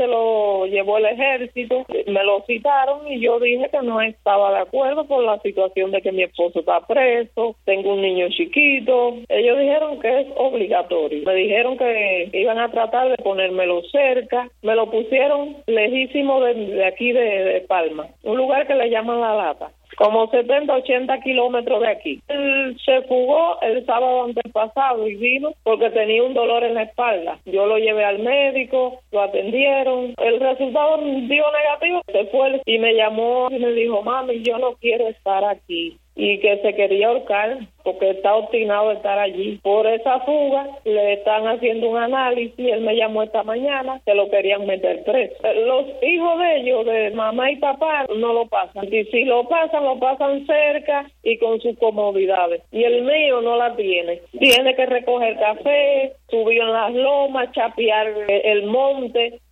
se lo llevó el ejército, me lo citaron y yo dije que no estaba de acuerdo por la situación de que mi esposo está preso, tengo un niño chiquito. Ellos dijeron que es obligatorio. Me dijeron que iban a tratar de ponérmelo cerca. Me lo pusieron lejísimo de aquí de Palma, un lugar que le llaman La Lata, como 70, 80 kilómetros de aquí. Él se fugó el sábado antepasado y vino porque tenía un dolor en la espalda. Yo lo llevé al médico, lo atendieron. El resultado dio negativo. Se fue y me llamó y me dijo, mami, yo no quiero estar aquí. Y que se quería ahorcar porque está obstinado de estar allí. Por esa fuga le están haciendo un análisis. Él me llamó esta mañana que lo querían meter preso. Los hijos de ellos, de mamá y papá, no lo pasan. Y si lo pasan cerca y con sus comodidades. Y el mío no la tiene. Tiene que recoger café, subir en las lomas, chapear el monte.